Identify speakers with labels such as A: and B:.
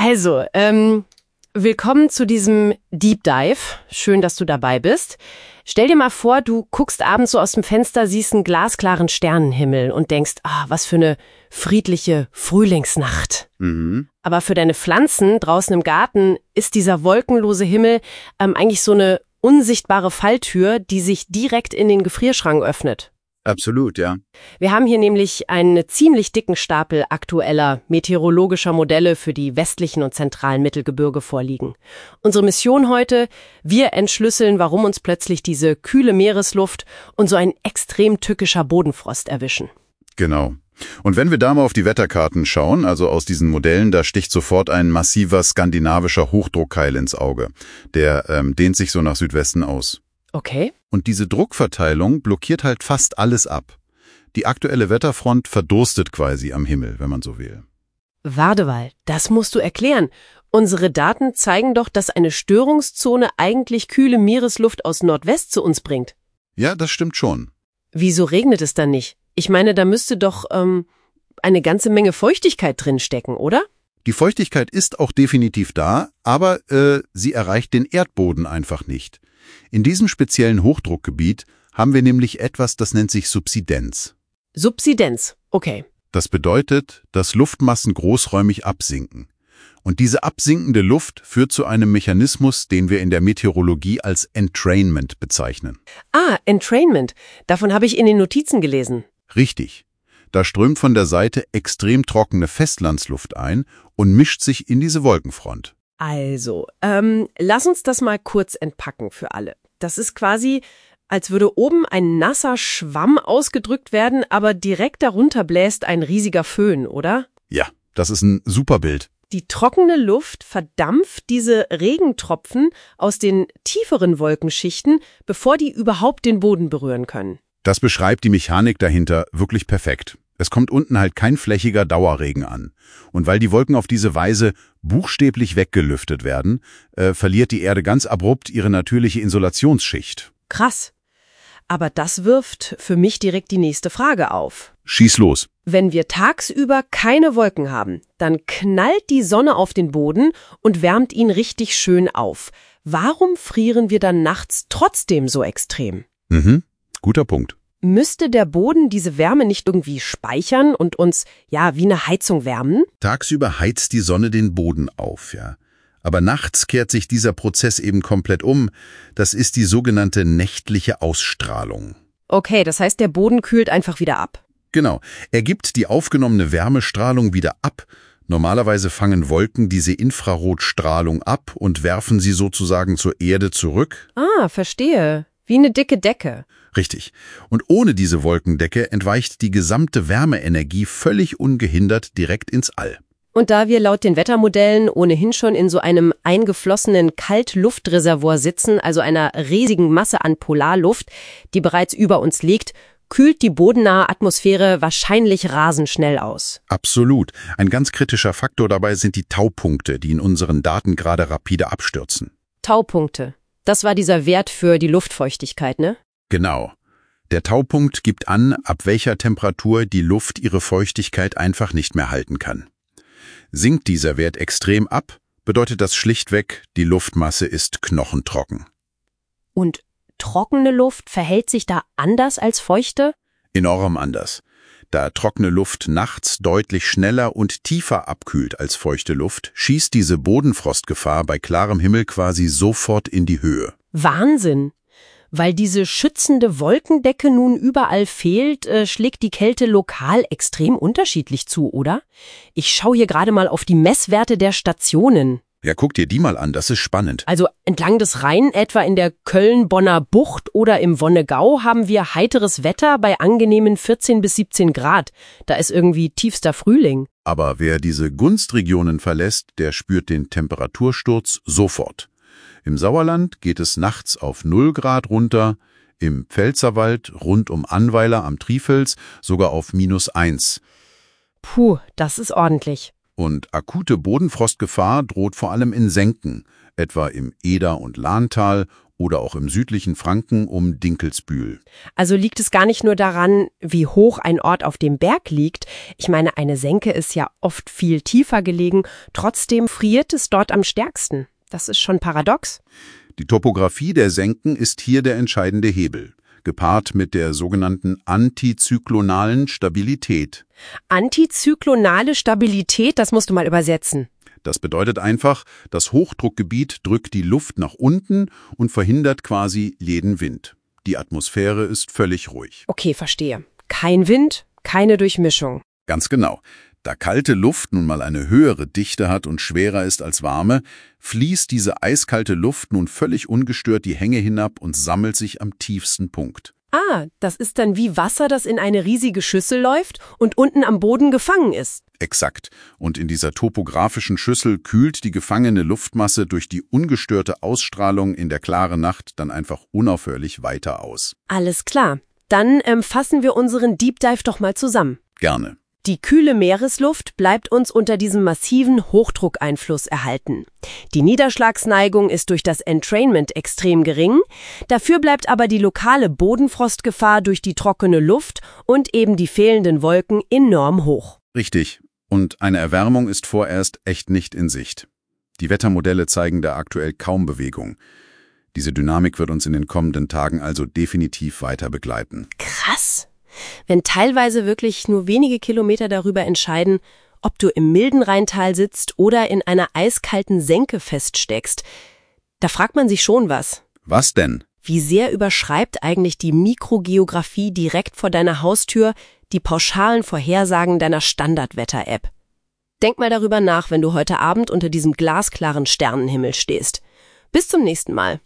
A: Also, willkommen zu diesem Deep Dive. Schön, dass du dabei bist. Stell dir mal vor, du guckst abends so aus dem Fenster, siehst einen glasklaren Sternenhimmel und denkst, was für eine friedliche Frühlingsnacht.
B: Mhm.
A: Aber für deine Pflanzen draußen im Garten ist dieser wolkenlose Himmel eigentlich so eine unsichtbare Falltür, die sich direkt in den Gefrierschrank öffnet.
B: Absolut, ja.
A: Wir haben hier nämlich einen ziemlich dicken Stapel aktueller meteorologischer Modelle für die westlichen und zentralen Mittelgebirge vorliegen. Unsere Mission heute, wir entschlüsseln, warum uns plötzlich diese kühle Meeresluft und so ein extrem tückischer Bodenfrost erwischen.
B: Genau. Und wenn wir da mal auf die Wetterkarten schauen, also aus diesen Modellen, da sticht sofort ein massiver skandinavischer Hochdruckkeil ins Auge. Der dehnt sich so nach Südwesten aus.
A: Okay.
B: Und diese Druckverteilung blockiert halt fast alles ab. Die aktuelle Wetterfront verdurstet quasi am Himmel, wenn man so will.
A: Wardewald, das musst du erklären. Unsere Daten zeigen doch, dass eine Störungszone eigentlich kühle Meeresluft aus Nordwest zu uns bringt.
B: Ja, das stimmt schon.
A: Wieso regnet es dann nicht? Ich meine, da müsste doch eine ganze Menge Feuchtigkeit drin stecken, oder?
B: Die Feuchtigkeit ist auch definitiv da, aber sie erreicht den Erdboden einfach nicht. In diesem speziellen Hochdruckgebiet haben wir nämlich etwas, das nennt sich Subsidenz.
A: Subsidenz, okay.
B: Das bedeutet, dass Luftmassen großräumig absinken. Und diese absinkende Luft führt zu einem Mechanismus, den wir in der Meteorologie als Entrainment bezeichnen.
A: Entrainment. Davon habe ich in den Notizen gelesen.
B: Richtig. Da strömt von der Seite extrem trockene Festlandsluft ein und mischt sich in diese Wolkenfront.
A: Also, lass uns das mal kurz entpacken für alle. Das ist quasi, als würde oben ein nasser Schwamm ausgedrückt werden, aber direkt darunter bläst ein riesiger Föhn, oder?
B: Ja, das ist ein super Bild.
A: Die trockene Luft verdampft diese Regentropfen aus den tieferen Wolkenschichten, bevor die überhaupt den Boden berühren können.
B: Das beschreibt die Mechanik dahinter wirklich perfekt. Es kommt unten halt kein flächiger Dauerregen an. Und weil die Wolken auf diese Weise buchstäblich weggelüftet werden, verliert die Erde ganz abrupt ihre natürliche Insolationsschicht.
A: Krass. Aber das wirft für mich direkt die nächste Frage auf.
B: Schieß los.
A: Wenn wir tagsüber keine Wolken haben, dann knallt die Sonne auf den Boden und wärmt ihn richtig schön auf. Warum frieren wir dann nachts trotzdem so extrem?
B: Guter Punkt.
A: Müsste der Boden diese Wärme nicht irgendwie speichern und uns, wie eine Heizung wärmen?
B: Tagsüber heizt die Sonne den Boden auf, ja. Aber nachts kehrt sich dieser Prozess eben komplett um. Das ist die sogenannte nächtliche Ausstrahlung.
A: Okay, das heißt, der Boden kühlt einfach wieder ab.
B: Genau. Er gibt die aufgenommene Wärmestrahlung wieder ab. Normalerweise fangen Wolken diese Infrarotstrahlung ab und werfen sie sozusagen zur Erde zurück.
A: Verstehe. Wie eine dicke Decke.
B: Richtig. Und ohne diese Wolkendecke entweicht die gesamte Wärmeenergie völlig ungehindert direkt ins All.
A: Und da wir laut den Wettermodellen ohnehin schon in so einem eingeflossenen Kaltluftreservoir sitzen, also einer riesigen Masse an Polarluft, die bereits über uns liegt, kühlt die bodennahe Atmosphäre wahrscheinlich rasend schnell aus.
B: Absolut. Ein ganz kritischer Faktor dabei sind die Taupunkte, die in unseren Daten gerade rapide abstürzen.
A: Taupunkte. Das war dieser Wert für die Luftfeuchtigkeit, ne?
B: Genau. Der Taupunkt gibt an, ab welcher Temperatur die Luft ihre Feuchtigkeit einfach nicht mehr halten kann. Sinkt dieser Wert extrem ab, bedeutet das schlichtweg, die Luftmasse ist knochentrocken.
A: Und trockene Luft verhält sich da anders als feuchte?
B: Enorm anders. Da trockene Luft nachts deutlich schneller und tiefer abkühlt als feuchte Luft, schießt diese Bodenfrostgefahr bei klarem Himmel quasi sofort in die Höhe.
A: Wahnsinn! Weil diese schützende Wolkendecke nun überall fehlt, schlägt die Kälte lokal extrem unterschiedlich zu, oder? Ich schaue hier gerade mal auf die Messwerte der Stationen.
B: Ja, guck dir die mal an, das ist spannend.
A: Also entlang des Rhein, etwa in der Köln-Bonner Bucht oder im Wonnegau, haben wir heiteres Wetter bei angenehmen 14 bis 17 Grad. Da ist irgendwie tiefster Frühling.
B: Aber wer diese Gunstregionen verlässt, der spürt den Temperatursturz sofort. Im Sauerland geht es nachts auf 0 Grad runter, im Pfälzerwald rund um Annweiler am Trifels sogar auf -1.
A: Puh, das ist ordentlich.
B: Und akute Bodenfrostgefahr droht vor allem in Senken, etwa im Eder- und Lahntal oder auch im südlichen Franken um Dinkelsbühl.
A: Also liegt es gar nicht nur daran, wie hoch ein Ort auf dem Berg liegt. Ich meine, eine Senke ist ja oft viel tiefer gelegen, trotzdem friert es dort am stärksten. Das ist schon paradox.
B: Die Topographie der Senken ist hier der entscheidende Hebel, gepaart mit der sogenannten antizyklonalen Stabilität.
A: Antizyklonale Stabilität, das musst du mal übersetzen.
B: Das bedeutet einfach, das Hochdruckgebiet drückt die Luft nach unten und verhindert quasi jeden Wind. Die Atmosphäre ist völlig ruhig.
A: Okay, verstehe. Kein Wind, keine Durchmischung.
B: Ganz genau. Da kalte Luft nun mal eine höhere Dichte hat und schwerer ist als warme, fließt diese eiskalte Luft nun völlig ungestört die Hänge hinab und sammelt sich am tiefsten Punkt.
A: Ah, das ist dann wie Wasser, das in eine riesige Schüssel läuft und unten am Boden gefangen ist.
B: Exakt. Und in dieser topografischen Schüssel kühlt die gefangene Luftmasse durch die ungestörte Ausstrahlung in der klaren Nacht dann einfach unaufhörlich weiter aus.
A: Alles klar. Dann fassen wir unseren Deep Dive doch mal zusammen.
B: Gerne.
A: Die kühle Meeresluft bleibt uns unter diesem massiven Hochdruckeinfluss erhalten. Die Niederschlagsneigung ist durch das Entrainment extrem gering, dafür bleibt aber die lokale Bodenfrostgefahr durch die trockene Luft und eben die fehlenden Wolken enorm hoch.
B: Richtig. Und eine Erwärmung ist vorerst echt nicht in Sicht. Die Wettermodelle zeigen da aktuell kaum Bewegung. Diese Dynamik wird uns in den kommenden Tagen also definitiv weiter begleiten.
A: Krass! Wenn teilweise wirklich nur wenige Kilometer darüber entscheiden, ob du im milden Rheintal sitzt oder in einer eiskalten Senke feststeckst, da fragt man sich schon was.
B: Was denn?
A: Wie sehr überschreibt eigentlich die Mikrogeografie direkt vor deiner Haustür die pauschalen Vorhersagen deiner Standardwetter-App? Denk mal darüber nach, wenn du heute Abend unter diesem glasklaren Sternenhimmel stehst. Bis zum nächsten Mal.